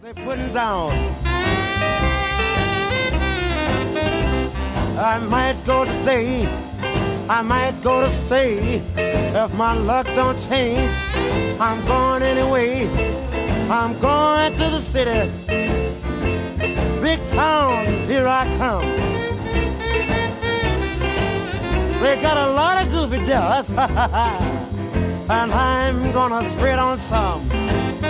Putting down. I might go today, I might go to stay. If my luck don't change, I'm going anyway. I'm going to the city, big town, here I come. They got a lot of goofy dust, and I'm gonna spread on some.